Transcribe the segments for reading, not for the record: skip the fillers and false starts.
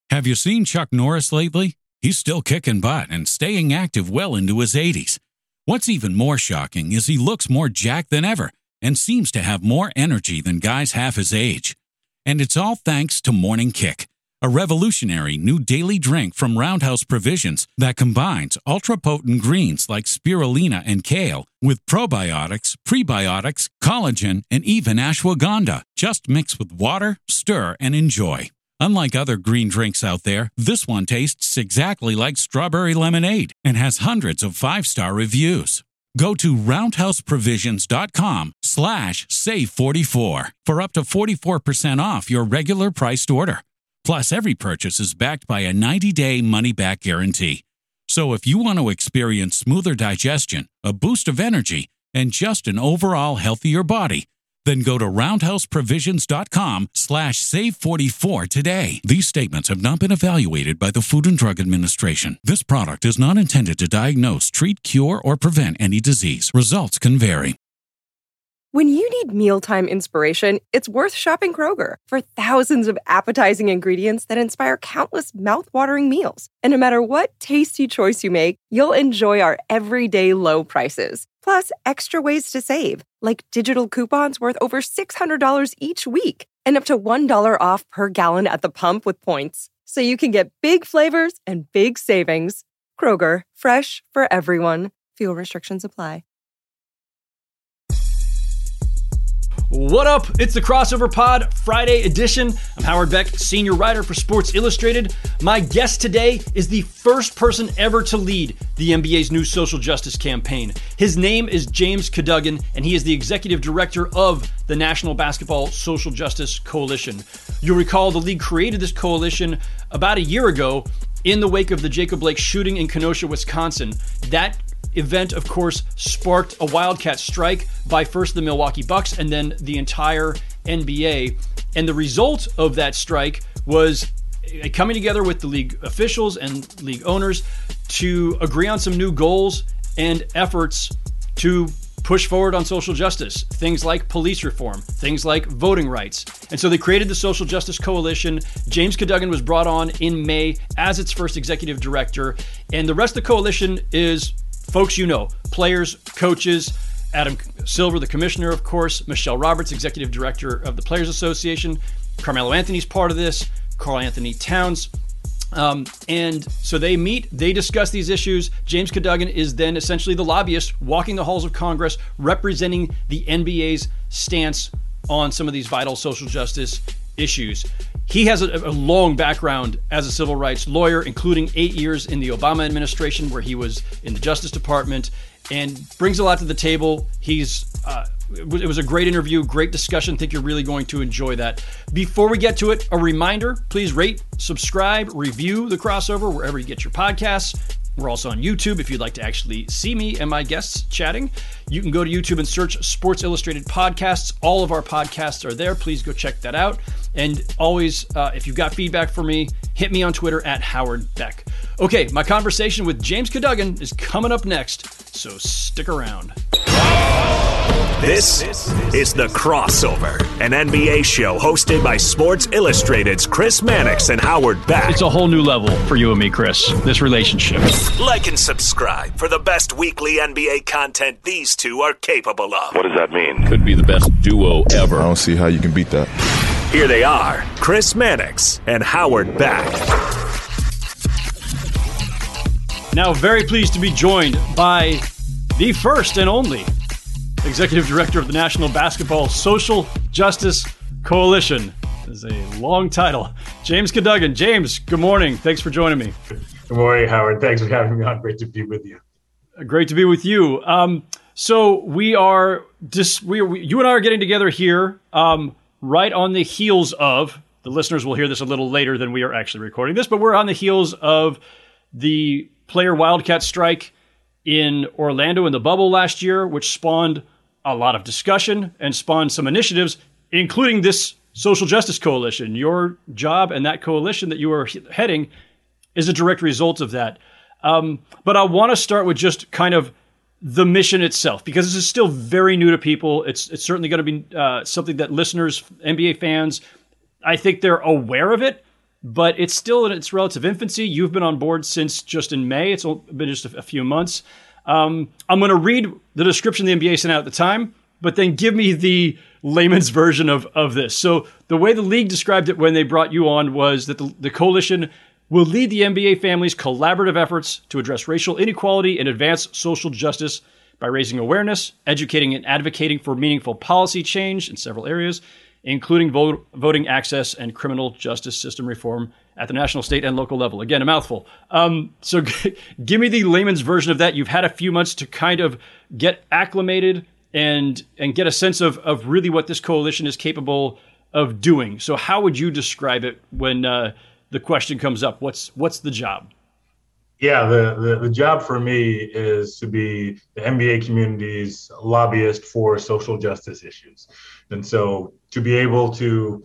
Have you seen Chuck Norris lately? He's still kicking butt and staying active well into his 80s. What's even more shocking is he looks more jacked than ever and seems to have more energy than guys half his age. And it's all thanks to Morning Kick, a revolutionary new daily drink from Roundhouse Provisions that combines ultra-potent greens like spirulina and kale with probiotics, prebiotics, collagen, and even ashwagandha. Just mix with water, stir, and enjoy. Unlike other green drinks out there, this one tastes exactly like strawberry lemonade and has hundreds of 5-star reviews. Go to roundhouseprovisions.com/save44 for up to 44% off your regular priced order. Plus, every purchase is backed by a 90-day money-back guarantee. So if you want to experience smoother digestion, a boost of energy, and just an overall healthier body, then go to roundhouseprovisions.com/save44 today. These statements have not been evaluated by the Food and Drug Administration. This product is not intended to diagnose, treat, cure, or prevent any disease. Results can vary. When you need mealtime inspiration, it's worth shopping Kroger for thousands of appetizing ingredients that inspire countless mouth-watering meals. And no matter what tasty choice you make, you'll enjoy our everyday low prices. Plus, extra ways to save, like digital coupons worth over $600 each week and up to $1 off per gallon at the pump with points. So you can get big flavors and big savings. Kroger, fresh for everyone. Fuel restrictions apply. What up? It's the Crossover Pod Friday edition. I'm Howard Beck, senior writer for Sports Illustrated. My guest today is the first person ever to lead the NBA's new social justice campaign. His name is James Cadogan, and he is the executive director of the National Basketball Social Justice Coalition. You'll recall the league created this coalition about a year ago in the wake of the Jacob Blake shooting in Kenosha, Wisconsin. That event, of course, sparked a Wildcat strike by first the Milwaukee Bucks and then the entire NBA. And the result of that strike was coming together with the league officials and league owners to agree on some new goals and efforts to push forward on social justice, things like police reform, things like voting rights. And so they created the Social Justice Coalition. James Cadogan was brought on in May as its first executive director. And the rest of the coalition is folks you know, players, coaches, Adam Silver, the commissioner, of course, Michelle Roberts, executive director of the Players Association, Carmelo Anthony's part of this, Karl Anthony Towns. And so they meet, they discuss these issues. James Cadogan is then essentially the lobbyist walking the halls of Congress, representing the NBA's stance on some of these vital social justice issues. He has a long background as a civil rights lawyer, including 8 years in the Obama administration, where he was in the Justice Department, and brings a lot to the table. It was a great interview, great discussion. I think you're really going to enjoy that. Before we get to it, a reminder, please rate, subscribe, review The Crossover wherever you get your podcasts. We're also on YouTube if you'd like to actually see me and my guests chatting. You can go to YouTube and search Sports Illustrated Podcasts. All of our podcasts are there. Please go check that out. And always, if you've got feedback for me, hit me on Twitter at Howard Beck. Okay, my conversation with James Cadogan is coming up next, so stick around. This is The Crossover, an NBA show hosted by Sports Illustrated's Chris Mannix and Howard Beck. It's a whole new level for you and me, Chris, this relationship. Like and subscribe for the best weekly NBA content these two are capable of. What does that mean? Could be the best duo ever. I don't see how you can beat that. Here they are, Chris Mannix and Howard Beck. Now, very pleased to be joined by the first and only Executive Director of the National Basketball Social Justice Coalition. This is a long title. James Cadogan. James, good morning. Thanks for joining me. Good morning, Howard. Thanks for having me on. Great to be with you. Great to be with you. So you and I are getting together here right on the heels of, the listeners will hear this a little later than we are actually recording this, but we're on the heels of the player Wildcat strike in Orlando in the bubble last year, which spawned a lot of discussion and spawned some initiatives, including this Social Justice Coalition. Your job and that coalition that you are heading is a direct result of that. But I want to start with just kind of the mission itself, because this is still very new to people. It's certainly going to be something that listeners, NBA fans, I think they're aware of it, but it's still in its relative infancy. You've been on board since just in May. It's been just a few months. I'm going to read the description the NBA sent out at the time, but then give me the layman's version of this. So the way the league described it when they brought you on was that the coalition will lead the NBA family's collaborative efforts to address racial inequality and advance social justice by raising awareness, educating, and advocating for meaningful policy change in several areas, including voting access and criminal justice system reform at the national, state, and local level. Again, a mouthful. So give me the layman's version of that. You've had a few months to kind of get acclimated and get a sense of really what this coalition is capable of doing. So how would you describe it when the question comes up? What's the job? Yeah, the job for me is to be the NBA community's lobbyist for social justice issues. And so to be able to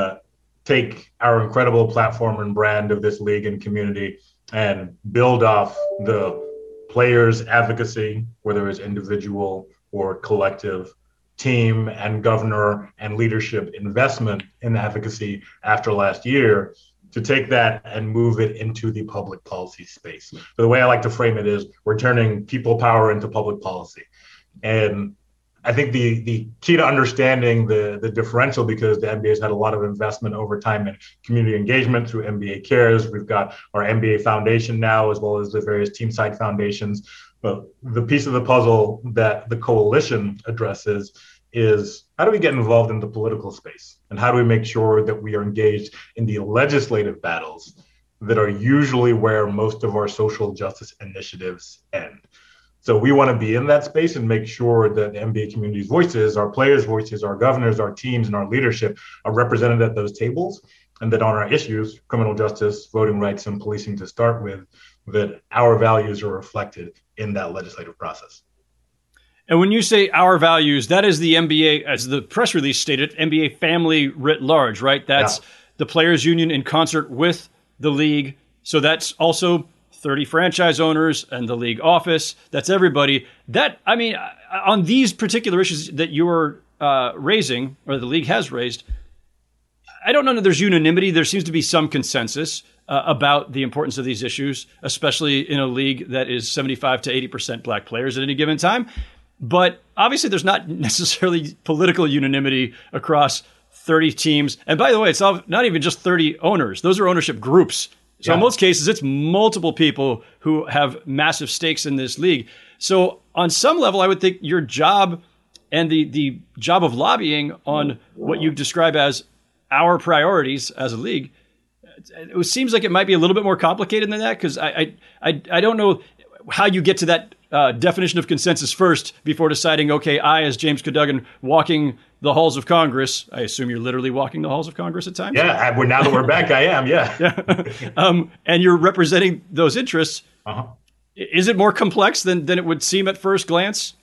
take our incredible platform and brand of this league and community and build off the players' advocacy, whether it's individual or collective, team and governor and leadership investment in advocacy after last year, to take that and move it into the public policy space. So the way I like to frame it is we're turning people power into public policy. And I think the key to understanding the differential, because the NBA has had a lot of investment over time in community engagement through NBA Cares. We've got our NBA Foundation now, as well as the various team side foundations. But the piece of the puzzle that the coalition addresses is how do we get involved in the political space? And how do we make sure that we are engaged in the legislative battles that are usually where most of our social justice initiatives end? So we want to be in that space and make sure that the NBA community's voices, our players' voices, our governors, our teams, and our leadership are represented at those tables, and that on our issues, criminal justice, voting rights, and policing to start with, that our values are reflected in that legislative process. And when you say our values, that is the NBA, as the press release stated, NBA family writ large, right? That's the players union in concert with the league. So that's also 30 franchise owners and the league office. That's everybody. That, I mean, on these particular issues that you're raising, or the league has raised, I don't know that there's unanimity. There seems to be some consensus about the importance of these issues, especially in a league that is 75 to 80% black players at any given time. But obviously there's not necessarily political unanimity across 30 teams. And by the way, it's not even just 30 owners. Those are ownership groups. So in most cases, it's multiple people who have massive stakes in this league. So on some level, I would think your job and the job of lobbying on what you describe as our priorities as a league, it seems like it might be a little bit more complicated than that, because I don't know how you get to that definition of consensus first before deciding, okay, I, as James Cadogan, walking the halls of Congress, I assume you're literally walking the halls of Congress at times? Yeah, now that we're back, I am, yeah. And you're representing those interests. Uh-huh. Is it more complex than it would seem at first glance?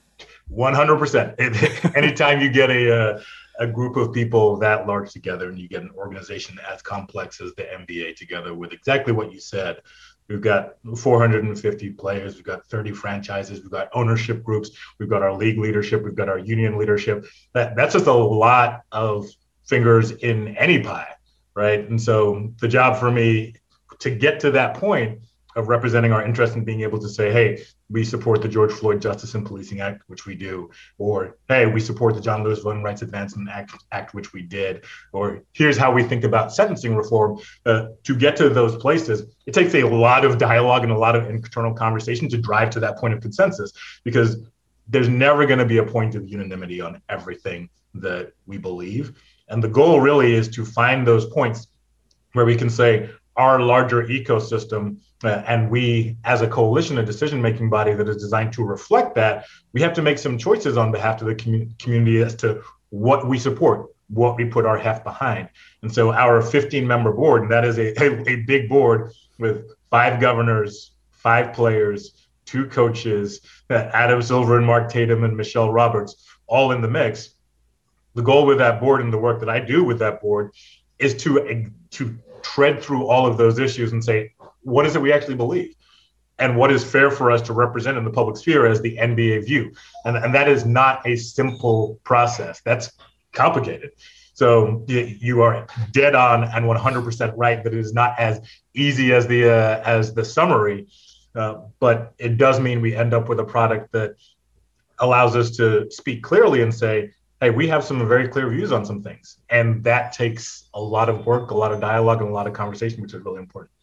100%. Anytime you get a group of people that large together and you get an organization as complex as the NBA together with exactly what you said, we've got 450 players, we've got 30 franchises, we've got ownership groups, we've got our league leadership, we've got our union leadership. That's just a lot of fingers in any pie, right? And so the job for me to get to that point of representing our interest in being able to say, hey, we support the George Floyd Justice and Policing Act, which we do, or hey, we support the John Lewis Voting Rights Advancement Act, which we did, or here's how we think about sentencing reform. To get to those places, it takes a lot of dialogue and a lot of internal conversation to drive to that point of consensus, because there's never going to be a point of unanimity on everything that we believe. And the goal really is to find those points where we can say our larger ecosystem, and we as a coalition, a decision-making body that is designed to reflect that, we have to make some choices on behalf of the community as to what we support, what we put our heft behind. And so our 15-member board, and that is a big board with 5 governors, 5 players, 2 coaches, Adam Silver and Mark Tatum and Michelle Roberts, all in the mix. The goal with that board and the work that I do with that board is to tread through all of those issues and say, what is it we actually believe? And what is fair for us to represent in the public sphere as the NBA view? And that is not a simple process. That's complicated. So you are dead on and 100% right that it is not as easy as the summary, but it does mean we end up with a product that allows us to speak clearly and say, hey, we have some very clear views on some things. And that takes a lot of work, a lot of dialogue, and a lot of conversation, which is really important.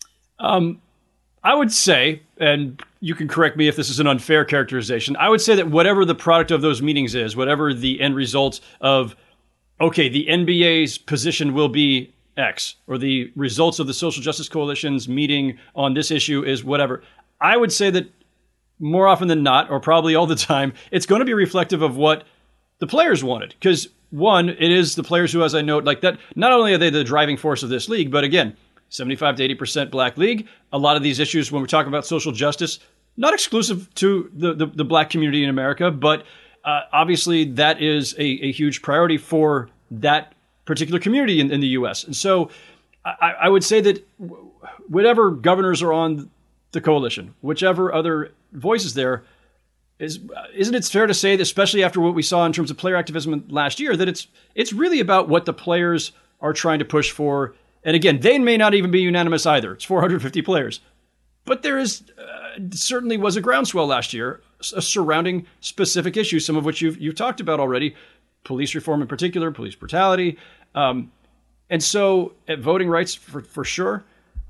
I would say, and you can correct me if this is an unfair characterization, I would say that whatever the product of those meetings is, whatever the end result of, okay, the NBA's position will be X, or the results of the Social Justice Coalition's meeting on this issue is whatever, I would say that more often than not, or probably all the time, it's going to be reflective of what the players wanted. Because one, it is the players who, as I note, like that, not only are they the driving force of this league, but again, 75 to 80% black league. A lot of these issues, when we're talking about social justice, not exclusive to the black community in America, but obviously that is a huge priority for that particular community in the U.S. And so I would say that whatever governors are on the coalition, whichever other voices there, isn't it fair to say that, especially after what we saw in terms of player activism last year, that it's really about what the players are trying to push for. And again, they may not even be unanimous either. It's 450 players. But there is certainly was a groundswell last year surrounding specific issues, some of which you've talked about already, police reform in particular, police brutality. And so voting rights for sure.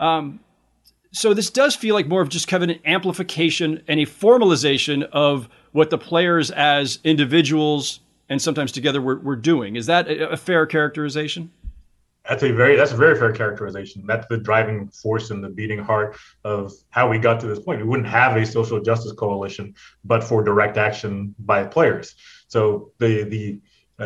So this does feel like more of just kind of an amplification and a formalization of what the players as individuals and sometimes together were doing. Is that a fair characterization? That's a very fair characterization. That's the driving force and the beating heart of how we got to this point. We wouldn't have a social justice coalition, but for direct action by players. So the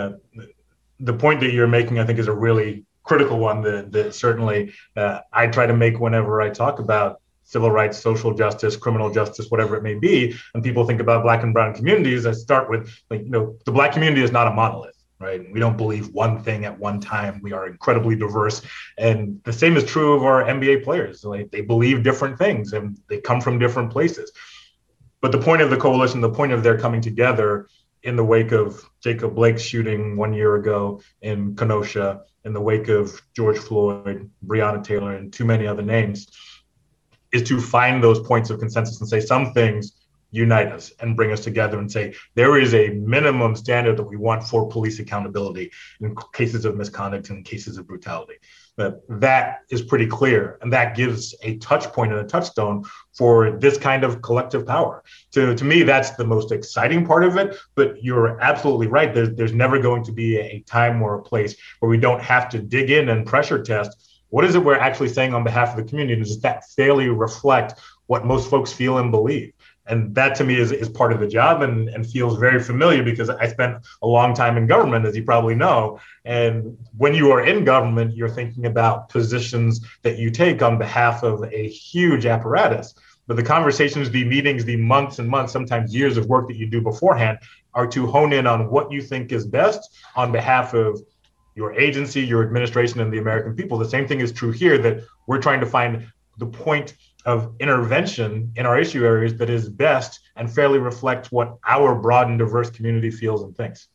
point that you're making, I think, is a really critical one that certainly I try to make whenever I talk about civil rights, social justice, criminal justice, whatever it may be. And people think about black and brown communities, I start with, the black community is not a monolith, right? We don't believe one thing at one time. We are incredibly diverse. And the same is true of our NBA players. They believe different things and they come from different places. But the point of the coalition, the point of their coming together in the wake of Jacob Blake's shooting 1 year ago in Kenosha, in the wake of George Floyd, Breonna Taylor, and too many other names, is to find those points of consensus and say some things unite us and bring us together and say there is a minimum standard that we want for police accountability in cases of misconduct and cases of brutality. That is pretty clear, and that gives a touch point and a touchstone for this kind of collective power. To me, that's the most exciting part of it, but you're absolutely right. There's never going to be a time or a place where we don't have to dig in and pressure test. What is it we're actually saying on behalf of the community? Does that fairly reflect what most folks feel and believe? And that to me is part of the job and feels very familiar because I spent a long time in government, as you probably know. And when you are in government, you're thinking about positions that you take on behalf of a huge apparatus. But the conversations, the meetings, the months and months, sometimes years of work that you do beforehand are to hone in on what you think is best on behalf of your agency, your administration, and the American people. The same thing is true here, that we're trying to find the point of intervention in our issue areas that is best and fairly reflects what our broad and diverse community feels and thinks.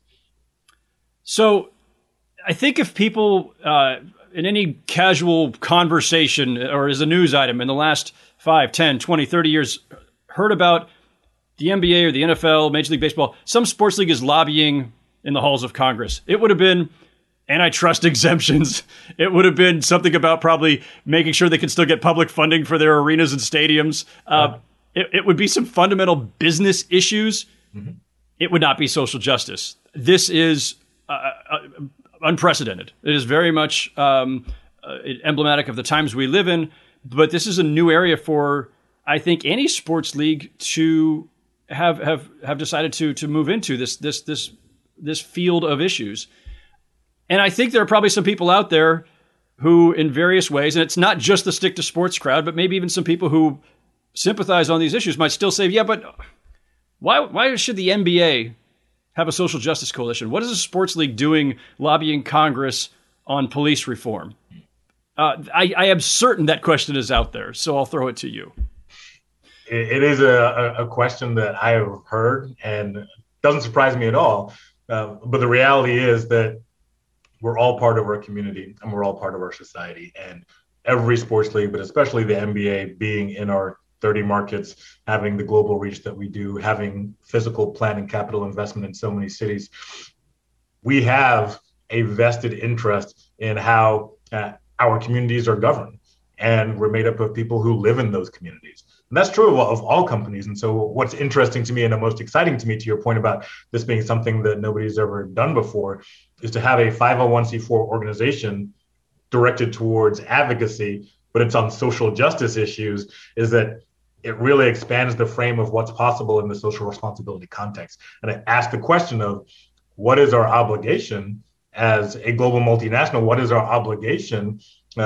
So I think if people in any casual conversation or as a news item in the last 5, 10, 20, 30 years heard about the NBA or the NFL, Major League Baseball, some sports league is lobbying in the halls of Congress, it would have been antitrust exemptions. It would have been something about probably making sure they can still get public funding for their arenas and stadiums. It would be some fundamental business issues. Mm-hmm. It would not be social justice. This is unprecedented. It is very much emblematic of the times we live in, but this is a new area for, I think, any sports league to have decided to move into this field of issues. And I think there are probably some people out there who, in various ways, and it's not just the stick to sports crowd, but maybe even some people who sympathize on these issues might still say, yeah, but why should the NBA have a social justice coalition? What is a sports league doing lobbying Congress on police reform? I am certain that question is out there, so I'll throw it to you. It is a question that I have heard and doesn't surprise me at all. But the reality is that we're all part of our community and we're all part of our society. And every sports league, but especially the NBA, being in our 30 markets, having the global reach that we do, having physical plant and capital investment in so many cities, we have a vested interest in how our communities are governed. And we're made up of people who live in those communities. And that's true of all companies. And so what's interesting to me and the most exciting to me, to your point about this being something that nobody's ever done before, is to have a 501c4 organization directed towards advocacy, but it's on social justice issues, is that it really expands the frame of what's possible in the social responsibility context. And it asks the question of, what is our obligation as a global multinational? What is our obligation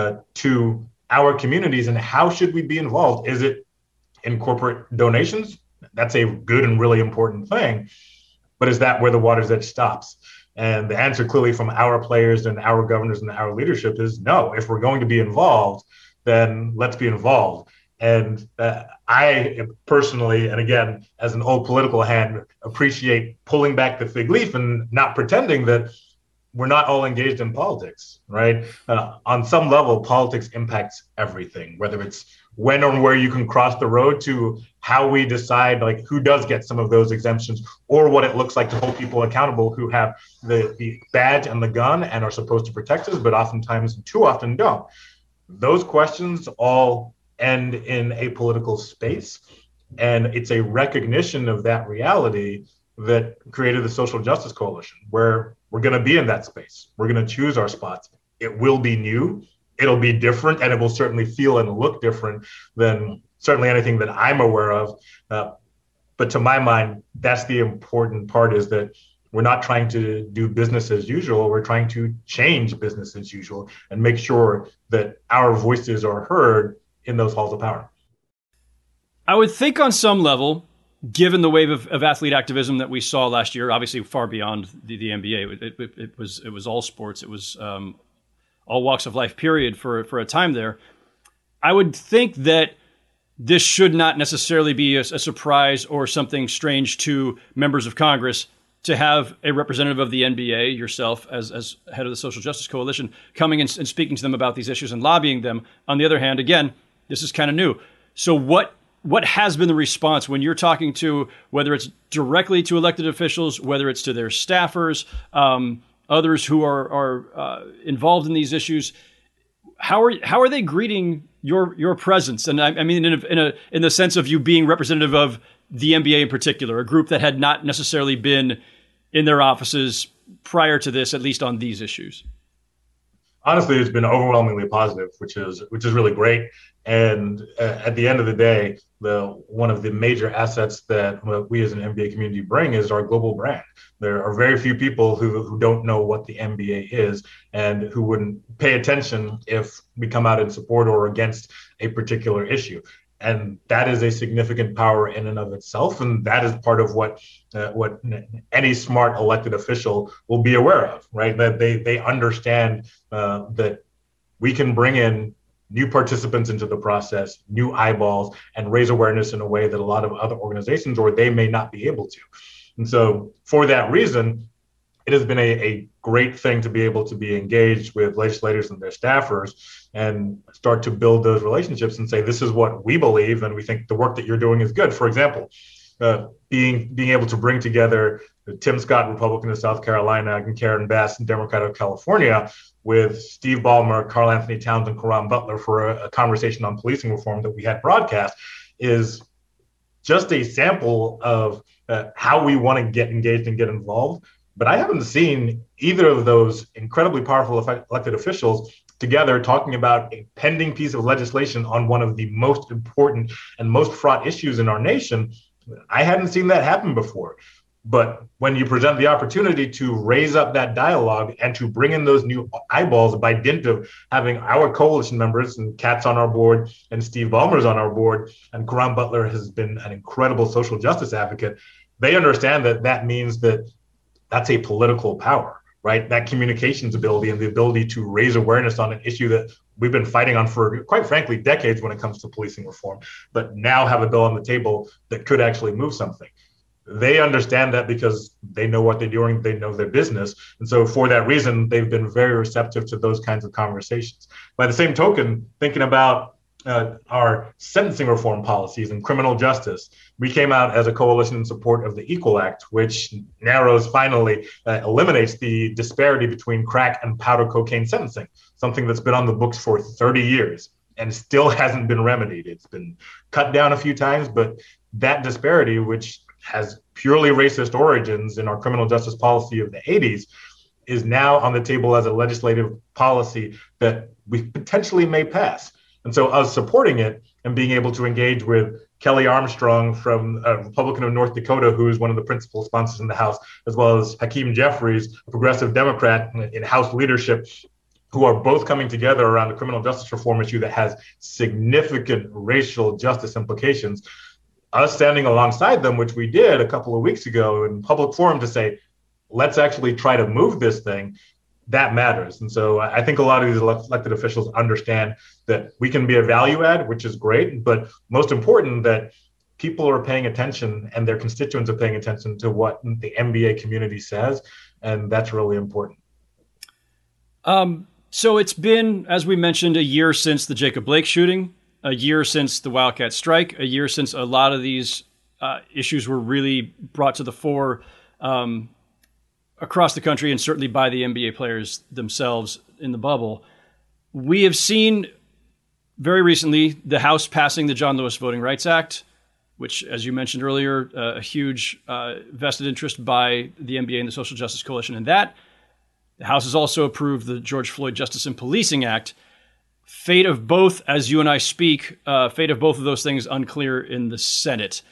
to our communities, and how should we be involved? Is it in corporate donations? That's a good and really important thing. But is that where the water's edge stops? And the answer clearly from our players and our governors and our leadership is no. If we're going to be involved, then let's be involved. And I personally, and again, as an old political hand, appreciate pulling back the fig leaf and not pretending that we're not all engaged in politics, right? On some level, politics impacts everything, whether it's when or where you can cross the road to how we decide like who does get some of those exemptions, or what it looks like to hold people accountable who have the badge and the gun and are supposed to protect us, but oftentimes, too often, don't. Those questions all end in a political space. And it's a recognition of that reality that created the Social Justice Coalition, where we're going to be in that space. We're going to choose our spots. It will be new. It'll be different, and it will certainly feel and look different than certainly anything that I'm aware of. But to my mind, that's the important part, is that we're not trying to do business as usual. We're trying to change business as usual and make sure that our voices are heard in those halls of power. I would think on some level, given the wave of athlete activism that we saw last year, obviously far beyond the NBA, it was all sports. It was all walks of life, period, for a time there. I would think that this should not necessarily be a surprise or something strange to members of Congress to have a representative of the NBA, yourself as head of the Social Justice Coalition, coming and speaking to them about these issues and lobbying them. On the other hand, again, this is kind of new. So what has been the response when you're talking to, whether it's directly to elected officials, whether it's to their staffers, others who are involved in these issues? How are they greeting your presence? And I mean, in the sense of you being representative of the NBA in particular, a group that had not necessarily been in their offices prior to this, at least on these issues. Honestly, it's been overwhelmingly positive, which is really great. And at the end of the day, one of the major assets that we as an NBA community bring is our global brand. There are very few people who don't know what the NBA is and who wouldn't pay attention if we come out in support or against a particular issue. And that is a significant power in and of itself. And that is part of what any smart elected official will be aware of, right? That they understand that we can bring in new participants into the process, new eyeballs, and raise awareness in a way that a lot of other organizations, or they may not be able to. And so for that reason, it has been a great thing to be able to be engaged with legislators and their staffers and start to build those relationships and say, this is what we believe, and we think the work that you're doing is good. For example, being able to bring together Tim Scott, Republican of South Carolina, and Karen Bass, Democrat of California, with Steve Ballmer, Karl Anthony Towns, and Karan Butler for a conversation on policing reform that we had broadcast, is just a sample of how we want to get engaged and get involved. But I haven't seen either of those incredibly powerful elected officials together talking about a pending piece of legislation on one of the most important and most fraught issues in our nation. I hadn't seen that happen before. But when you present the opportunity to raise up that dialogue and to bring in those new eyeballs by dint of having our coalition members, and Kat's on our board and Steve Ballmer's on our board, and Karan Butler has been an incredible social justice advocate, they understand that that means that that's a political power, right? That communications ability and the ability to raise awareness on an issue that we've been fighting on for, quite frankly, decades when it comes to policing reform, but now have a bill on the table that could actually move something. they understand that because they know what they're doing, they know their business. And so for that reason, they've been very receptive to those kinds of conversations. By the same token, thinking about our sentencing reform policies and criminal justice, we came out as a coalition in support of the Equal Act, which finally eliminates the disparity between crack and powder cocaine sentencing, something that's been on the books for 30 years and still hasn't been remedied. It's been cut down a few times, but that disparity, which has purely racist origins in our criminal justice policy of the 80s, is now on the table as a legislative policy that we potentially may pass. And so us supporting it and being able to engage with Kelly Armstrong from a Republican of North Dakota, who is one of the principal sponsors in the House, as well as Hakeem Jeffries, a progressive Democrat in House leadership, who are both coming together around the criminal justice reform issue that has significant racial justice implications. Us standing alongside them, which we did a couple of weeks ago in public forum to say, let's actually try to move this thing, that matters. And so I think a lot of these elected officials understand that we can be a value add, which is great, but most important that people are paying attention and their constituents are paying attention to what the NBA community says. And that's really important. So it's been, as we mentioned, a year since the Jacob Blake shooting, a year since the Wildcat strike, a year since a lot of these issues were really brought to the fore across the country and certainly by the NBA players themselves in the bubble. We have seen very recently the House passing the John Lewis Voting Rights Act, which, as you mentioned earlier, a huge vested interest by the NBA and the Social Justice Coalition in that. The House has also approved the George Floyd Justice and Policing Act. Fate of both, as you and I speak, fate of both of those things unclear in the Senate.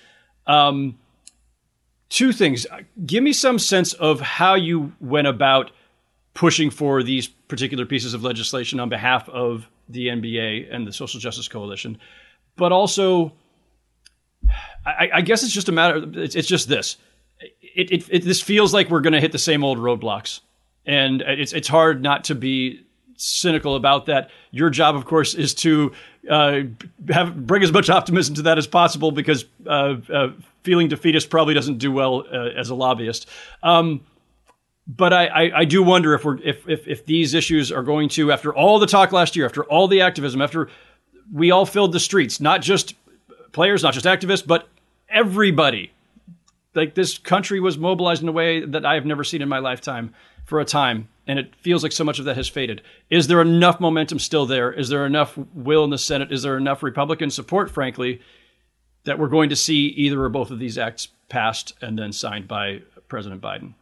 Two things. Give me some sense of how you went about pushing for these particular pieces of legislation on behalf of the NBA and the Social Justice Coalition. But also, I guess it's just a matter, it's just this. This feels like we're going to hit the same old roadblocks. And it's hard not to be cynical about that. Your job, of course, is to bring as much optimism to that as possible, because feeling defeatist probably doesn't do well as a lobbyist. But I do wonder if these issues are going to, after all the talk last year, after all the activism, after we all filled the streets, not just players, not just activists, but everybody. Like, this country was mobilized in a way that I have never seen in my lifetime for a time, and it feels like so much of that has faded. Is there enough momentum still there? Is there enough will in the Senate? Is there enough Republican support, frankly, that we're going to see either or both of these acts passed and then signed by President Biden?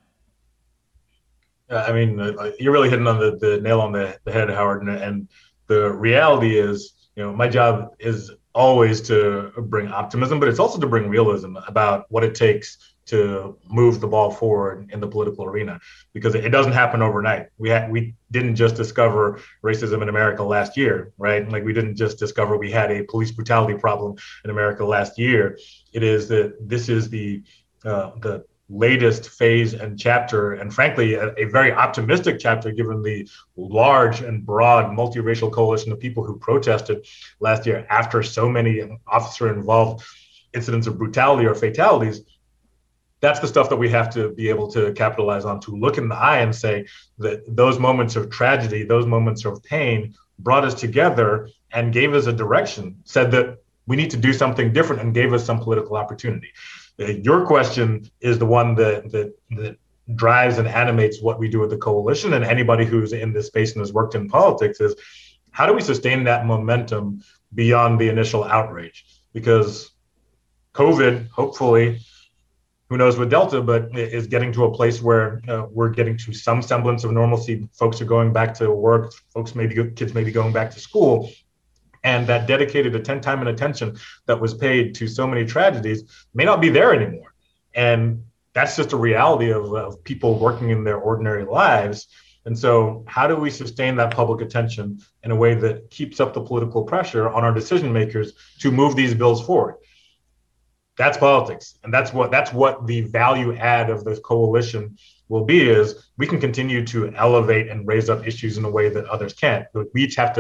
I mean, you're really hitting on the nail on the head, Howard. And the reality is, my job is always to bring optimism, but it's also to bring realism about what it takes to move the ball forward in the political arena, because it doesn't happen overnight. We didn't just discover racism in America last year, right? Like, we didn't just discover we had a police brutality problem in America last year. It is that this is the latest phase and chapter, and frankly, a very optimistic chapter, given the large and broad multiracial coalition of people who protested last year after so many officer-involved incidents of brutality or fatalities. That's the stuff that we have to be able to capitalize on, to look in the eye and say that those moments of tragedy, those moments of pain brought us together and gave us a direction, said that we need to do something different, and gave us some political opportunity. Your question is the one that drives and animates what we do at the coalition, and anybody who's in this space and has worked in politics, is how do we sustain that momentum beyond the initial outrage? Because COVID, hopefully, who knows with Delta, but is getting to a place where we're getting to some semblance of normalcy. Folks are going back to work. Kids may be going back to school. And that dedicated time and attention that was paid to so many tragedies may not be there anymore. And that's just a reality of people working in their ordinary lives. And so how do we sustain that public attention in a way that keeps up the political pressure on our decision makers to move these bills forward? That's politics. And that's what the value add of this coalition will be, is we can continue to elevate and raise up issues in a way that others can't. But we each have to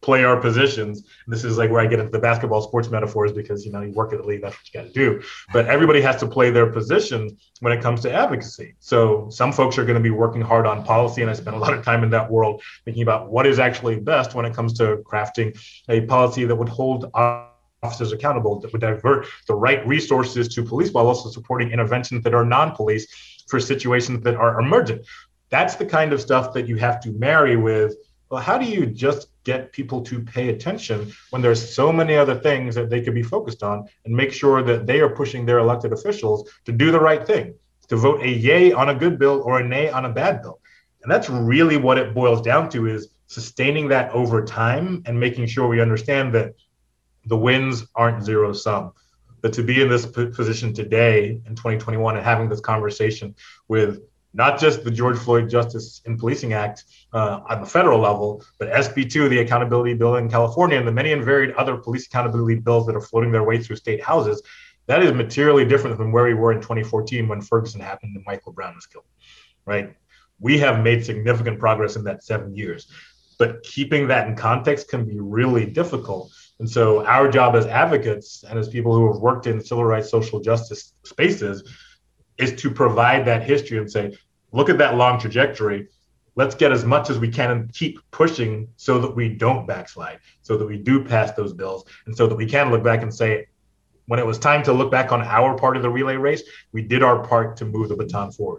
play our positions. This is like where I get into the basketball sports metaphors because, you work at the league, that's what you got to do. But everybody has to play their position when it comes to advocacy. So some folks are going to be working hard on policy, and I spend a lot of time in that world thinking about what is actually best when it comes to crafting a policy that would hold officers accountable, that would divert the right resources to police while also supporting interventions that are non-police for situations that are emergent. That's the kind of stuff that you have to marry with, well, how do you just get people to pay attention when there's so many other things that they could be focused on, and make sure that they are pushing their elected officials to do the right thing, to vote a yay on a good bill or a nay on a bad bill. And that's really what it boils down to, is sustaining that over time and making sure we understand that the wins aren't zero sum. But to be in this position today in 2021 and having this conversation with not just the George Floyd Justice in Policing Act on the federal level, but SB 2, the accountability bill in California, and the many and varied other police accountability bills that are floating their way through state houses, that is materially different than where we were in 2014 when Ferguson happened and Michael Brown was killed, right? We have made significant progress in that 7 years, but keeping that in context can be really difficult. And so our job as advocates and as people who have worked in civil rights, social justice spaces is to provide that history and say, look at that long trajectory. Let's get as much as we can and keep pushing so that we don't backslide, so that we do pass those bills, and so that we can look back and say, when it was time to look back on our part of the relay race, we did our part to move the baton forward.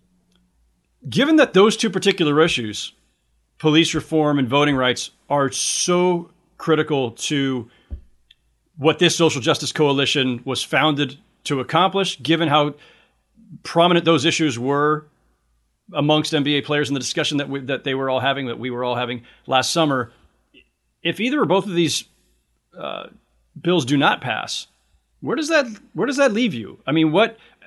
Given that those two particular issues, police reform and voting rights, are so critical to what this social justice coalition was founded to accomplish, given how prominent those issues were amongst NBA players in the discussion that we were all having last summer, if either or both of these bills do not pass, where does that leave you? I mean,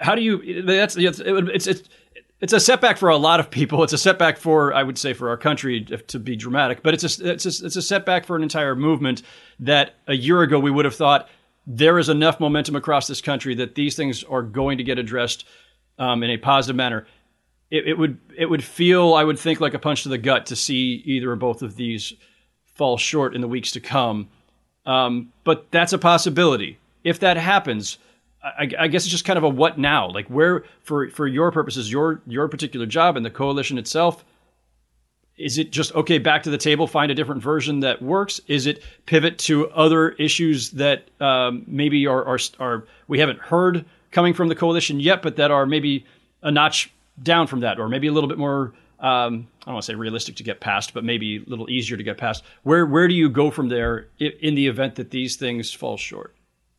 it's a setback for a lot of people. It's a setback for, I would say, for our country, to be dramatic, but it's a setback for an entire movement that a year ago we would have thought there is enough momentum across this country that these things are going to get addressed in a positive manner. It would feel, I would think, like a punch to the gut to see either or both of these fall short in the weeks to come. But that's a possibility. If that happens, I guess it's just kind of a what now? Like, where, for your purposes, your particular job and the coalition itself, is it just, okay, back to the table, find a different version that works? Is it pivot to other issues that maybe are we haven't heard coming from the coalition yet, but that are maybe a notch down from that, or maybe a little bit more, I don't want to say realistic to get past, but maybe a little easier to get past? Where do you go from there in the event that these things fall short?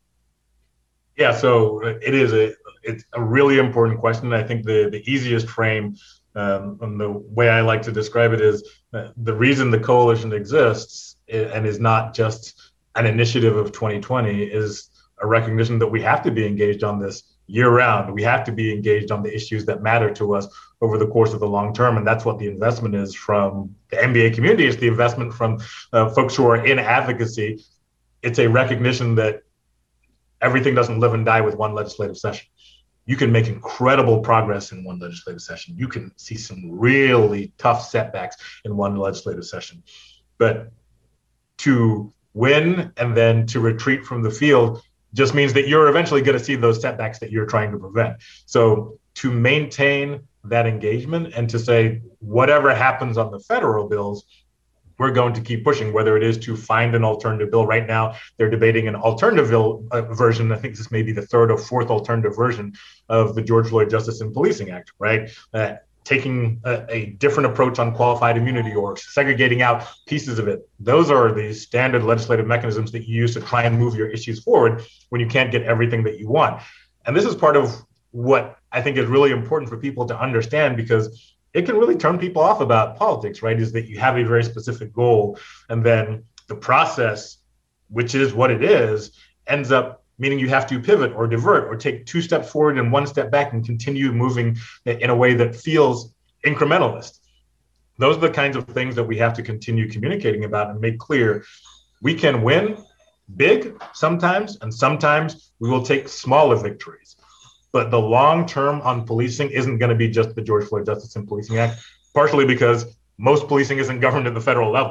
Yeah, so it's a really important question. I think the easiest frame and the way I like to describe it is the reason the coalition exists and is not just an initiative of 2020 is a recognition that we have to be engaged on this year round. We have to be engaged on the issues that matter to us over the course of the long term. And that's what the investment is from the NBA community. It's the investment from folks who are in advocacy. It's a recognition that everything doesn't live and die with one legislative session. You can make incredible progress in one legislative session. You can see some really tough setbacks in one legislative session. But to win and then to retreat from the field just means that you're eventually going to see those setbacks that you're trying to prevent. So to maintain that engagement and to say, whatever happens on the federal bills, we're going to keep pushing, whether it is to find an alternative bill. Right now, they're debating an alternative bill version. I think this may be the third or fourth alternative version of the George Floyd Justice in Policing Act, right? Taking a different approach on qualified immunity or segregating out pieces of it. Those are the standard legislative mechanisms that you use to try and move your issues forward when you can't get everything that you want. And this is part of what I think is really important for people to understand, because it can really turn people off about politics, right? Is that you have a very specific goal, and then the process, which is what it is, ends up meaning you have to pivot or divert or take 2 steps forward and 1 step back and continue moving in a way that feels incrementalist. Those are the kinds of things that we have to continue communicating about and make clear. We can win big sometimes, and sometimes we will take smaller victories. But the long term on policing isn't going to be just the George Floyd Justice in Policing Act, partially because most policing isn't governed at the federal level.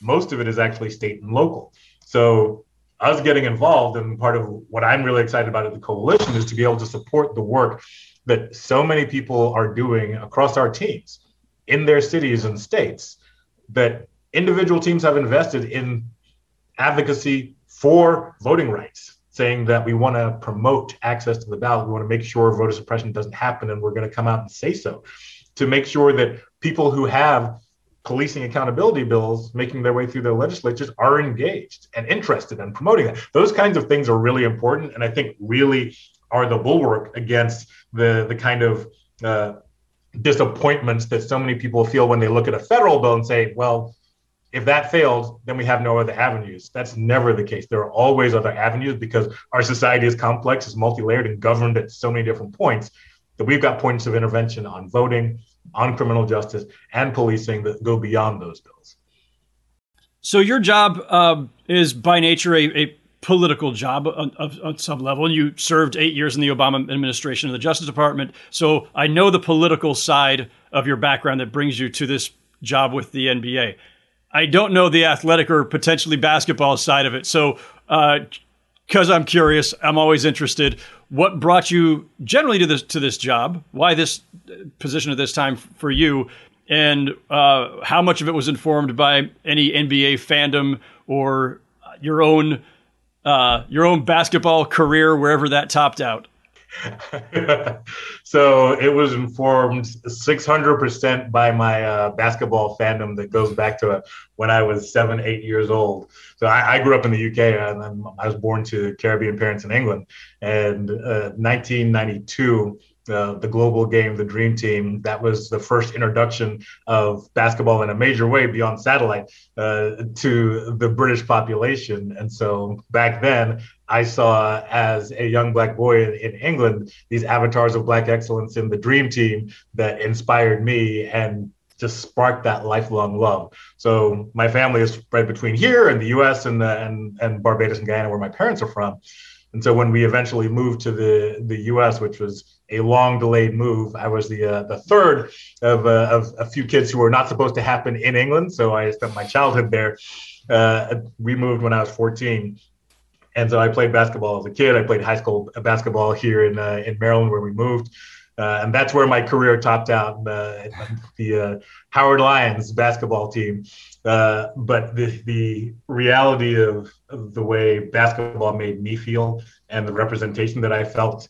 most of it is actually state and local. So us getting involved, and part of what I'm really excited about at the coalition is to be able to support the work that so many people are doing across our teams in their cities and states, that individual teams have invested in advocacy for voting rights, saying that we want to promote access to the ballot. We want to make sure voter suppression doesn't happen, and we're going to come out and say so, to make sure that people who have policing accountability bills making their way through their legislatures are engaged and interested in promoting that. Those kinds of things are really important, and I think really are the bulwark against the kind of disappointments that so many people feel when they look at a federal bill and say, well, if that failed, then we have no other avenues. That's never the case. There are always other avenues, because our society is complex, it's multi-layered, and governed at so many different points that we've got points of intervention on voting, on criminal justice, and policing that go beyond those bills. So your job is by nature a political job on some level, and you served 8 years in the Obama administration in the Justice Department. So I know the political side of your background that brings you to this job with the NBA. I don't know the athletic or potentially basketball side of it. So because I'm curious, I'm always interested. What brought you generally to this job? Why this position at this time for you? And how much of it was informed by any NBA fandom or your own basketball career, wherever that topped out? So it was informed 600% by my basketball fandom that goes back to when I was 7, 8 years old. So I grew up in the UK, and I was born to Caribbean parents in England. And 1992, the global game, the Dream Team, that was the first introduction of basketball in a major way beyond satellite to the British population. And so back then, I saw, as a young Black boy in England, these avatars of Black excellence in the Dream Team that inspired me and just sparked that lifelong love. So my family is spread between here and the U.S. and Barbados and Guyana, where my parents are from. And so when we eventually moved to the U.S., which was a long delayed move, I was the third of a few kids who were not supposed to happen in England. So I spent my childhood there. We moved when I was 14. And so I played basketball as a kid. I played high school basketball here in Maryland, where we moved. And that's where my career topped out, the Howard Lions basketball team. But the reality of the way basketball made me feel, and the representation that I felt,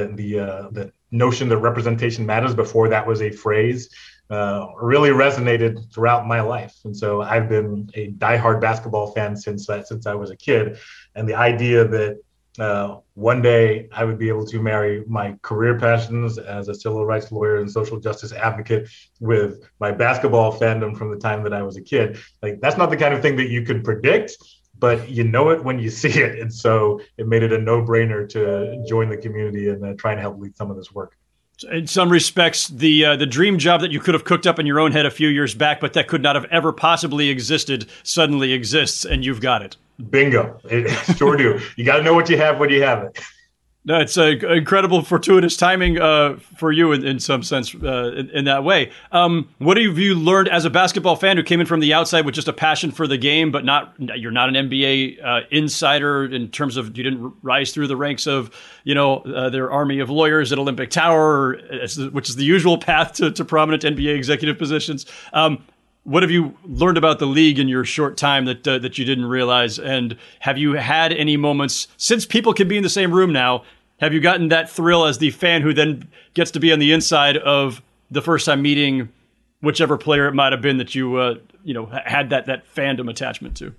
the notion that representation matters before that was a phrase, really resonated throughout my life. And so I've been a diehard basketball fan since I was a kid. And the idea that one day I would be able to marry my career passions as a civil rights lawyer and social justice advocate with my basketball fandom from the time that I was a kid, like, that's not the kind of thing that you could predict, but you know it when you see it. And so it made it a no-brainer to join the community and try and help lead some of this work. In some respects, the dream job that you could have cooked up in your own head a few years back, but that could not have ever possibly existed, suddenly exists, and you've got it. Bingo. It sure do. You got to know what you have when you have it. No, it's incredible fortuitous timing for you in some sense in that way. What have you learned as a basketball fan who came in from the outside with just a passion for the game, but you're not an NBA insider in terms of, you didn't rise through the ranks of their army of lawyers at Olympic Tower, which is the usual path to prominent NBA executive positions. What have you learned about the league in your short time that you didn't realize? And have you had any moments, since people can be in the same room now, have you gotten that thrill as the fan who then gets to be on the inside of the first time meeting whichever player it might have been that you had that fandom attachment to?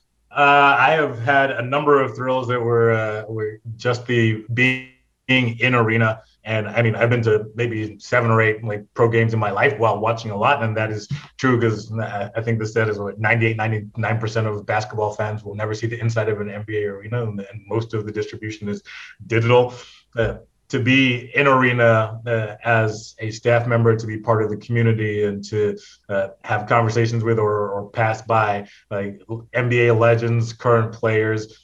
I have had a number of thrills that were just being in arena. And I mean, I've been to maybe 7 or 8 pro games in my life while watching a lot. And that is true, because I think the stat is 99% of basketball fans will never see the inside of an NBA arena. And most of the distribution is digital. To be in arena as a staff member, to be part of the community, and to have conversations with or pass by NBA legends, current players,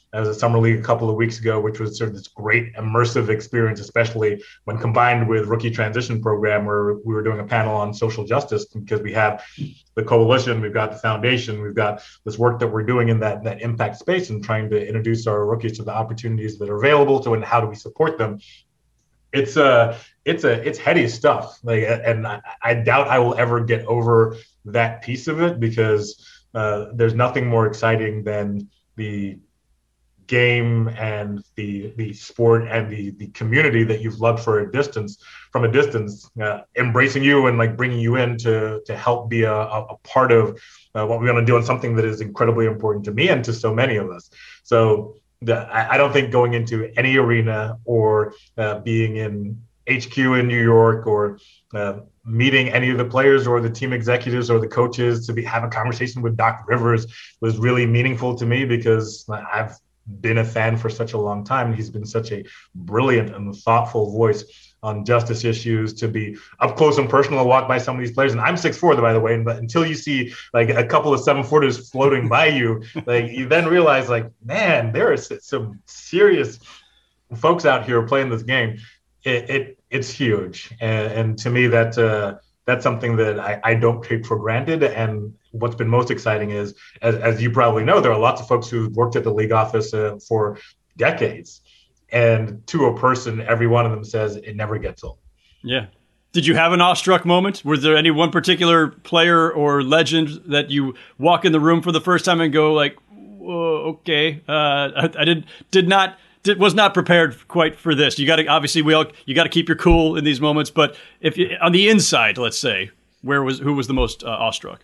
I was at Summer League a couple of weeks ago, which was sort of this great immersive experience, especially when combined with Rookie Transition Program, where we were doing a panel on social justice, because we have the coalition, we've got the foundation, we've got this work that we're doing in that impact space and trying to introduce our rookies to the opportunities that are available to and how do we support them. It's heady stuff. And I doubt I will ever get over that piece of it, because there's nothing more exciting than the game and the sport and the community that you've loved from a distance, embracing you and like bringing you in to help be a part of what we're going to do, and something that is incredibly important to me and to so many of us. So I don't think going into any arena or being in HQ in New York or meeting any of the players or the team executives or the coaches to have a conversation with Doc Rivers was really meaningful to me, because I've been a fan for such a long time. He's been such a brilliant and thoughtful voice on justice issues, to be up close and personal and walk by some of these players. And I'm 6'4", by the way, but until you see like a couple of 7-footers floating by you, like you then realize like, man, there are some serious folks out here playing this game. It's huge. And to me, that's something that I don't take for granted. And what's been most exciting is, as you probably know, there are lots of folks who worked at the league office for decades. And to a person, every one of them says it never gets old. Yeah. Did you have an awestruck moment? Was there any one particular player or legend that you walk in the room for the first time and go like, whoa, okay, I was not prepared quite for this. You got to you got to keep your cool in these moments. But if you, on the inside, let's say, who was the most awestruck?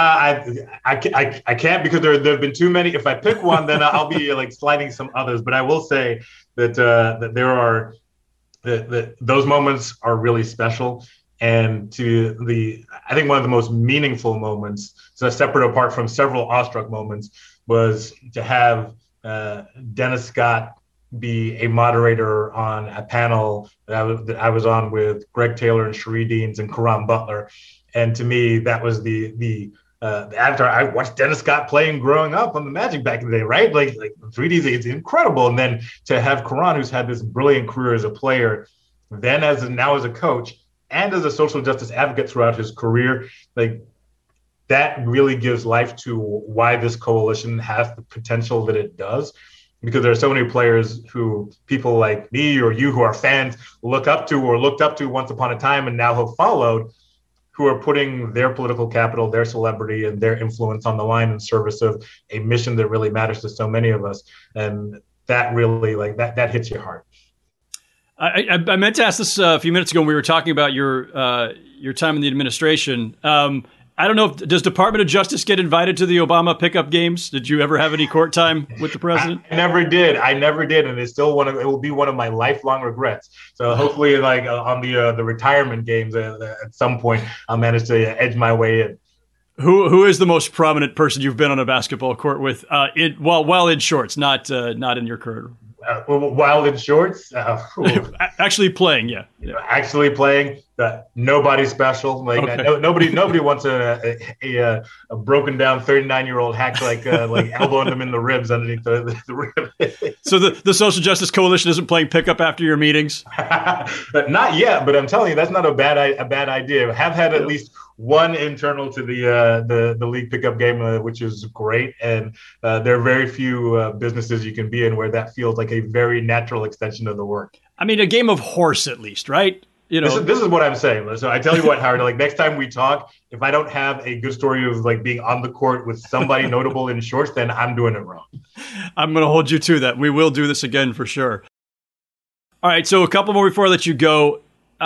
I can't, because there have been too many. If I pick one, then I'll be like sliding some others. But I will say that there are that those moments are really special. And I think one of the most meaningful moments, so separate apart from several awestruck moments, was to have Dennis Scott be a moderator on a panel that I was on with Greg Taylor and Cherie Deans and Caron Butler. And to me, that was the after I watched Dennis Scott playing growing up on the Magic back in the day, right? Like 3D is incredible. And then to have Caron, who's had this brilliant career as a player, then now as a coach and as a social justice advocate throughout his career, like that really gives life to why this coalition has the potential that it does. Because there are so many players who people like me or you who are fans look up to or looked up to once upon a time and now have followed, who are putting their political capital, their celebrity, and their influence on the line in service of a mission that really matters to so many of us. And that really, like, that hits your heart. I meant to ask this a few minutes ago when we were talking about your time in the administration. I don't know, does Department of Justice get invited to the Obama pickup games? Did you ever have any court time with the president? I never did, and it's still it will be one of my lifelong regrets. So hopefully, like on the retirement games at some point, I'll manage to edge my way in. Who is the most prominent person you've been on a basketball court with? While in shorts, not in your career. While in shorts, actually playing, yeah. Actually playing. Nobody special. Like okay. Nobody wants a broken down 39-year-old hack like elbowing them in the ribs underneath the rib. So the Social Justice Coalition isn't playing pickup after your meetings? Not yet, but I'm telling you, that's not a bad idea. Have had at least one internal to the league pickup game, which is great. And there are very few businesses you can be in where that feels like a very natural extension of the work. I mean, a game of horse at least, right? You know, this is what I'm saying. So I tell you what, Howard, like next time we talk, if I don't have a good story of like being on the court with somebody notable in shorts, then I'm doing it wrong. I'm going to hold you to that. We will do this again for sure. All right. So a couple more before I let you go.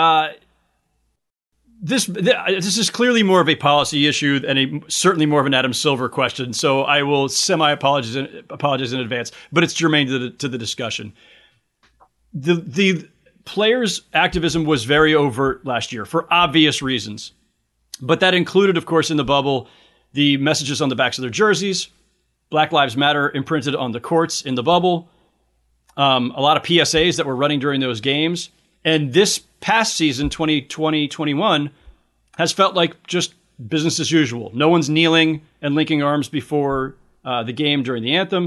This is clearly more of a policy issue and certainly more of an Adam Silver question. So I will apologize in advance, but it's germane to the discussion. The players' activism was very overt last year for obvious reasons, but that included, of course, in the bubble, the messages on the backs of their jerseys, Black Lives Matter imprinted on the courts in the bubble, a lot of PSAs that were running during those games. And this past season, 2020-21, has felt like just business as usual. No one's kneeling and linking arms before the game during the anthem.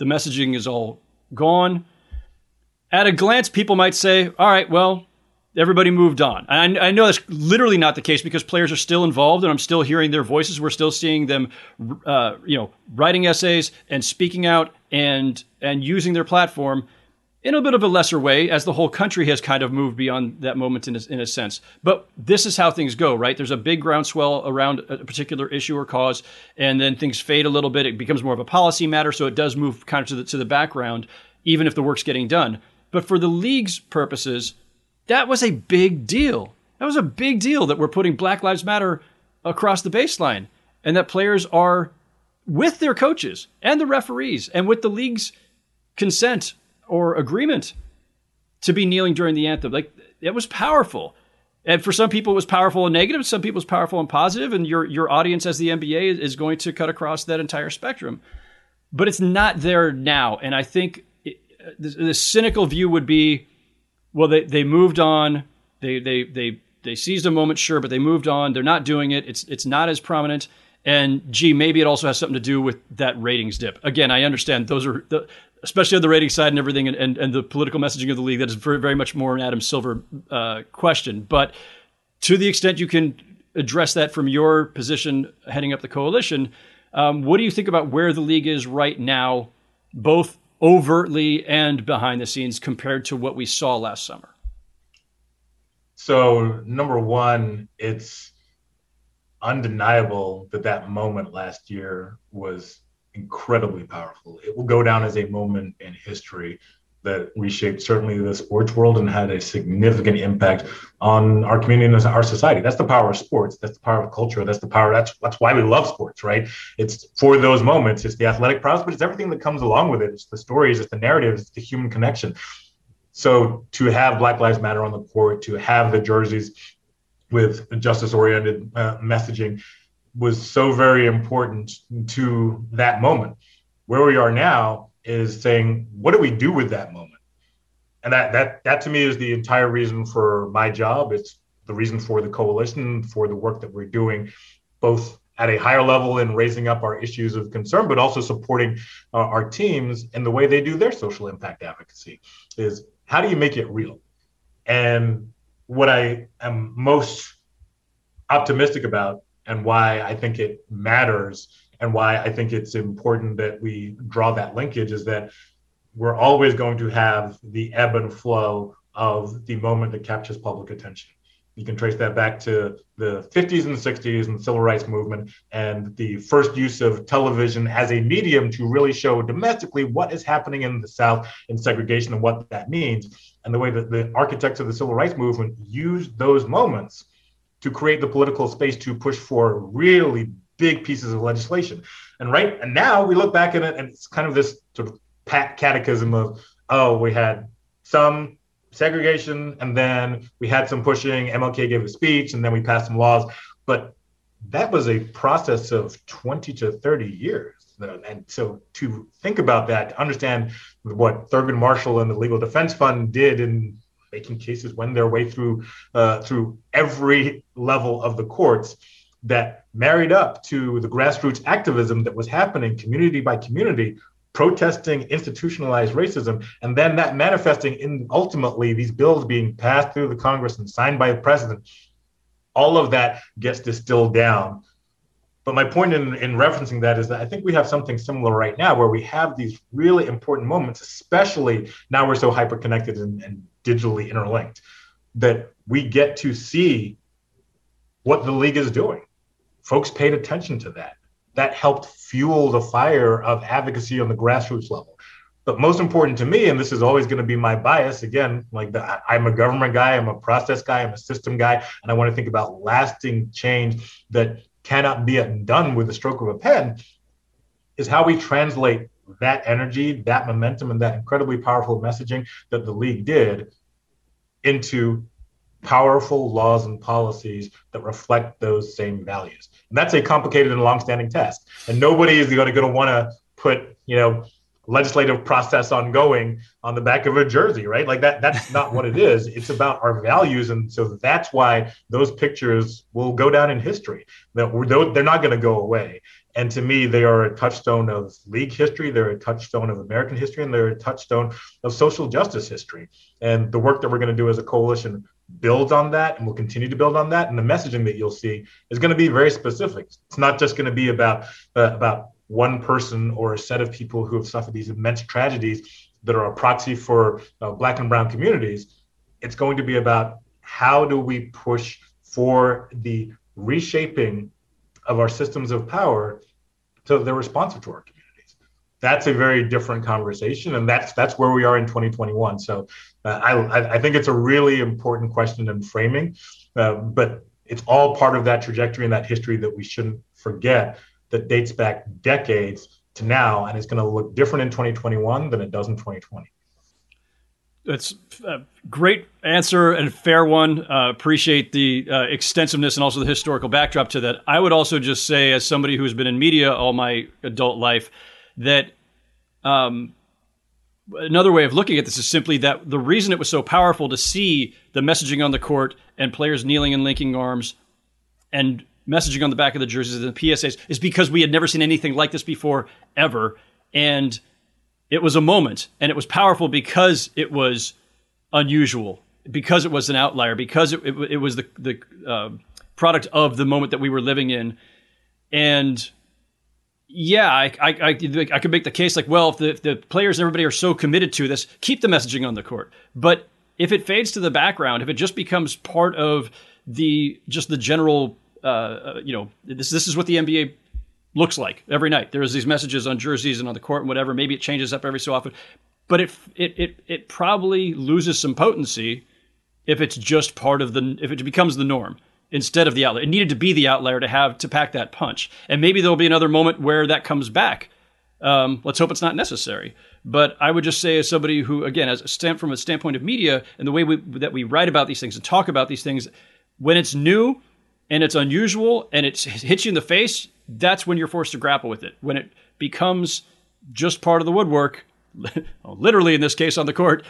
The messaging is all gone. At a glance, people might say, all right, well, everybody moved on. And I know that's literally not the case because players are still involved and I'm still hearing their voices. We're still seeing them, writing essays and speaking out and using their platform in a bit of a lesser way as the whole country has kind of moved beyond that moment in a sense. But this is how things go, right? There's a big groundswell around a particular issue or cause, and then things fade a little bit. It becomes more of a policy matter, so it does move kind of to the background, even if the work's getting done. But for the league's purposes, that was a big deal. That was a big deal that we're putting Black Lives Matter across the baseline and that players are with their coaches and the referees and with the league's consent or agreement to be kneeling during the anthem. Like, it was powerful. And for some people it was powerful and negative, some people it was powerful and positive, and your audience as the NBA is going to cut across that entire spectrum. But it's not there now. And I think the cynical view would be, well, they moved on. They seized a moment, sure, but they moved on. They're not doing it. It's not as prominent. And maybe it also has something to do with that ratings dip. Again, I understand those are especially on the rating side and everything, and the political messaging of the league, that is very, very much more an Adam Silver question. But to the extent you can address that from your position heading up the coalition, what do you think about where the league is right now, both overtly and behind the scenes, compared to what we saw last summer? So, number one, it's undeniable that moment last year was incredibly powerful. It will go down as a moment in history that reshaped certainly the sports world and had a significant impact on our community and our society. That's the power of sports. That's the power of culture. That's the power. That's why we love sports, right? It's for those moments. It's the athletic prowess, but it's everything that comes along with it. It's the stories, it's the narratives, it's the human connection. So to have Black Lives Matter on the court, to have the jerseys with justice-oriented messaging was so very important to that moment. Where we are now is saying, what do we do with that moment? And that to me is the entire reason for my job. It's the reason for the coalition, for the work that we're doing, both at a higher level in raising up our issues of concern, but also supporting our teams in the way they do their social impact advocacy. Is how do you make it real? And what I am most optimistic about, and why I think it matters, and why I think it's important that we draw that linkage, is that we're always going to have the ebb and flow of the moment that captures public attention. You can trace that back to the 50s and 60s and the civil rights movement and the first use of television as a medium to really show domestically what is happening in the South in segregation and what that means. And the way that the architects of the civil rights movement used those moments to create the political space to push for really big pieces of legislation. And now we look back at it and it's kind of this sort of pat catechism of, oh, we had some segregation and then we had some pushing, MLK gave a speech and then we passed some laws. But that was a process of 20 to 30 years. And so to think about that, to understand what Thurgood Marshall and the Legal Defense Fund did in making cases wend their way through every level of the courts, that married up to the grassroots activism that was happening community by community, protesting institutionalized racism, and then that manifesting in ultimately these bills being passed through the Congress and signed by the president. All of that gets distilled down. But my point in referencing that is that I think we have something similar right now where we have these really important moments, especially now we're so hyper-connected and digitally interlinked, that we get to see what the league is doing. Folks paid attention to that. That helped fuel the fire of advocacy on the grassroots level. But most important to me, and this is always going to be my bias, again, I'm a government guy, I'm a process guy, I'm a system guy, and I want to think about lasting change that cannot be done with the stroke of a pen, is how we translate that energy, that momentum, and that incredibly powerful messaging that the league did into powerful laws and policies that reflect those same values. And that's a complicated and longstanding task. And nobody is going to want to put, legislative process ongoing on the back of a jersey, right? Like that's not what it is. It's about our values. And so that's why those pictures will go down in history. They're not going to go away. And to me, they are a touchstone of league history. They're a touchstone of American history, and they're a touchstone of social justice history. And the work that we're going to do as a coalition builds on that, and will continue to build on that. And the messaging that you'll see is going to be very specific. It's not just going to be about one person or a set of people who have suffered these immense tragedies that are a proxy for Black and brown communities. It's going to be about how do we push for the reshaping of our systems of power so that they're responsive to our communities. That's a very different conversation, and that's where we are in 2021. So I think it's a really important question and framing, but it's all part of that trajectory and that history that we shouldn't forget, that dates back decades to now, and it's going to look different in 2021 than it does in 2020. That's a great answer and fair one. Appreciate the extensiveness and also the historical backdrop to that. I would also just say, as somebody who's been in media all my adult life, that another way of looking at this is simply that the reason it was so powerful to see the messaging on the court and players kneeling and linking arms and messaging on the back of the jerseys and the PSAs is because we had never seen anything like this before, ever. And it was a moment, and it was powerful because it was unusual, because it was an outlier, because it was the product of the moment that we were living in. And yeah, I could make the case like, well, if the players and everybody are so committed to this, keep the messaging on the court. But if it fades to the background, if it just becomes part of the general, this is what the NBA looks like every night. There's these messages on jerseys and on the court and whatever. Maybe it changes up every so often, but it probably loses some potency if it's just if it becomes the norm instead of the outlier. It needed to be the outlier to pack that punch. And maybe there'll be another moment where that comes back. Let's hope it's not necessary. But I would just say, as somebody who, again, from a standpoint of media and the way that we write about these things and talk about these things, when it's new and it's unusual and it hits you in the face, that's when you're forced to grapple with it. When it becomes just part of the woodwork, literally in this case on the court,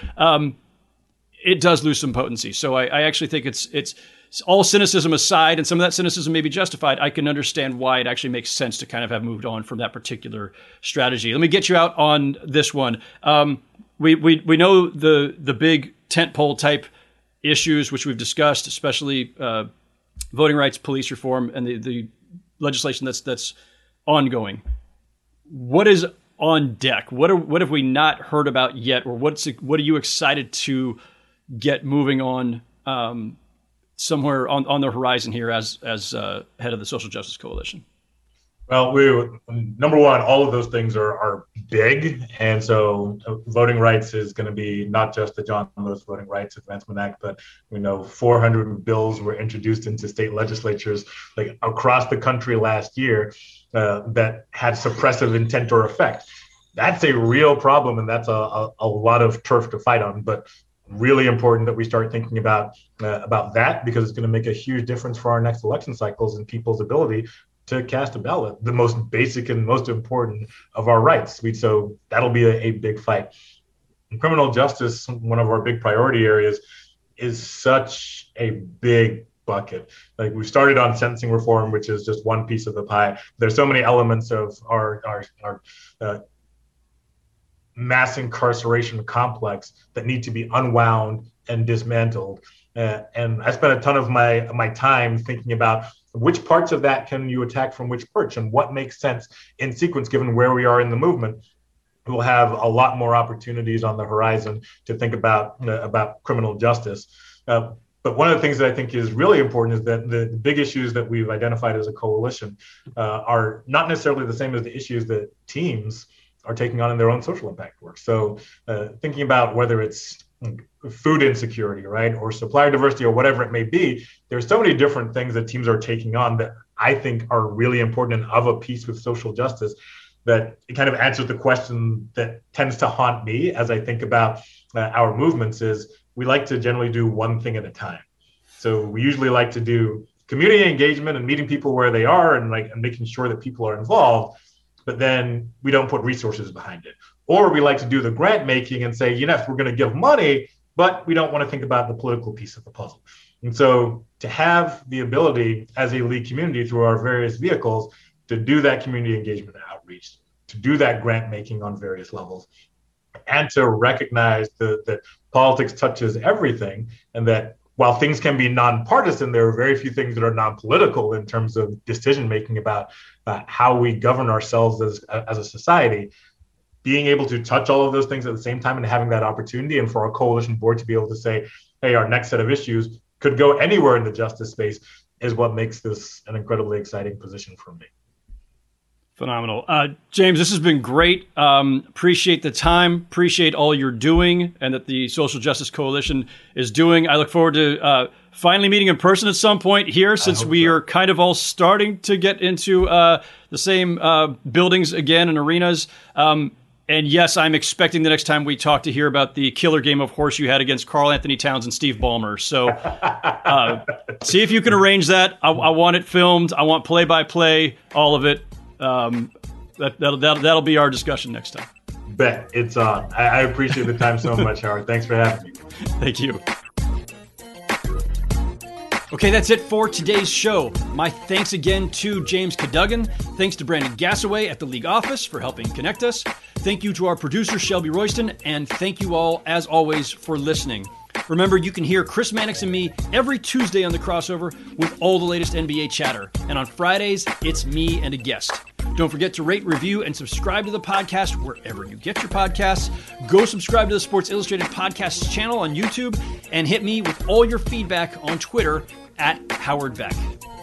it does lose some potency. So I actually think it's all cynicism aside, and some of that cynicism may be justified. I can understand why it actually makes sense to kind of have moved on from that particular strategy. Let me get you out on this one. We know the big tentpole type issues, which we've discussed, especially voting rights, police reform, and the legislation that's ongoing. What is on deck? What have we not heard about yet, or what are you excited to get moving on somewhere on the horizon here as head of the Social Justice Coalition? Well, number one, all of those things are big. And so voting rights is going to be not just the John Lewis Voting Rights Advancement Act, but we know 400 bills were introduced into state legislatures like across the country last year that had suppressive intent or effect. That's a real problem, and that's a lot of turf to fight on. But really important that we start thinking about that, because it's going to make a huge difference for our next election cycles and people's ability to cast a ballot, the most basic and most important of our rights. So that'll be a big fight. In criminal justice, one of our big priority areas is such a big bucket. Like, we started on sentencing reform, which is just one piece of the pie. There's so many elements of our mass incarceration complex that need to be unwound and dismantled. And I spent a ton of my time thinking about which parts of that can you attack from which perch and what makes sense in sequence, given where we are in the movement. We'll have a lot more opportunities on the horizon to think about criminal justice. But one of the things that I think is really important is that the big issues that we've identified as a coalition are not necessarily the same as the issues that teams are taking on in their own social impact work. So thinking about whether it's food insecurity, right, or supplier diversity, or whatever it may be, there's so many different things that teams are taking on that I think are really important and of a piece with social justice, that it kind of answers the question that tends to haunt me as I think about our movements. Is we like to generally do one thing at a time. So we usually like to do community engagement and meeting people where they are and making sure that people are involved, but then we don't put resources behind it. Or we like to do the grant making and say, yes, we're going to give money, but we don't want to think about the political piece of the puzzle. And so to have the ability as a league community through our various vehicles to do that community engagement and outreach, to do that grant making on various levels, and to recognize that politics touches everything, and that while things can be nonpartisan, there are very few things that are non-political in terms of decision making about how we govern ourselves as a society. Being able to touch all of those things at the same time and having that opportunity, and for our coalition board to be able to say, hey, our next set of issues could go anywhere in the justice space, is what makes this an incredibly exciting position for me. Phenomenal. James, this has been great. Appreciate the time, appreciate all you're doing and that the Social Justice Coalition is doing. I look forward to finally meeting in person at some point here, since we are kind of all starting to get into the same buildings again and arenas. And yes, I'm expecting the next time we talk to hear about the killer game of horse you had against Karl Anthony Towns and Steve Ballmer. So see if you can arrange that. I want it filmed. I want play-by-play, all of it. That'll be our discussion next time. Bet. It's on. I appreciate the time so much, Howard. Thanks for having me. Thank you. Okay, that's it for today's show. My thanks again to James Cadogan. Thanks to Brandon Gassaway at the league office for helping connect us. Thank you to our producer, Shelby Royston, and thank you all, as always, for listening. Remember, you can hear Chris Mannix and me every Tuesday on The Crossover with all the latest NBA chatter. And on Fridays, it's me and a guest. Don't forget to rate, review, and subscribe to the podcast wherever you get your podcasts. Go subscribe to the Sports Illustrated Podcasts channel on YouTube, and hit me with all your feedback on Twitter at Howard Beck.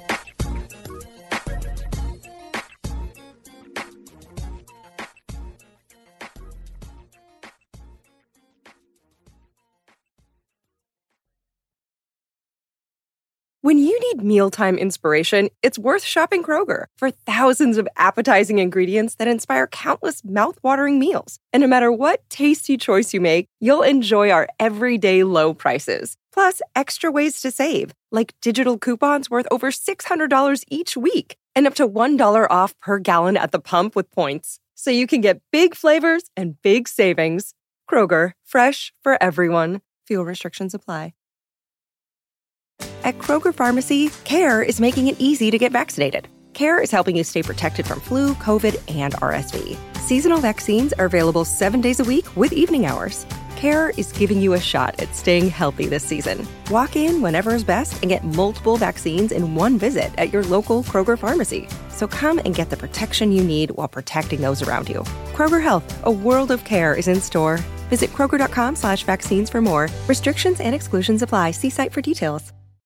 When you need mealtime inspiration, it's worth shopping Kroger for thousands of appetizing ingredients that inspire countless mouth-watering meals. And no matter what tasty choice you make, you'll enjoy our everyday low prices. Plus, extra ways to save, like digital coupons worth over $600 each week and up to $1 off per gallon at the pump with points. So you can get big flavors and big savings. Kroger, fresh for everyone. Fuel restrictions apply. At Kroger Pharmacy, CARE is making it easy to get vaccinated. CARE is helping you stay protected from flu, COVID, and RSV. Seasonal vaccines are available 7 days a week with evening hours. CARE is giving you a shot at staying healthy this season. Walk in whenever is best and get multiple vaccines in one visit at your local Kroger Pharmacy. So come and get the protection you need while protecting those around you. Kroger Health, a world of care, is in store. Visit Kroger.com/vaccines for more. Restrictions and exclusions apply. See site for details.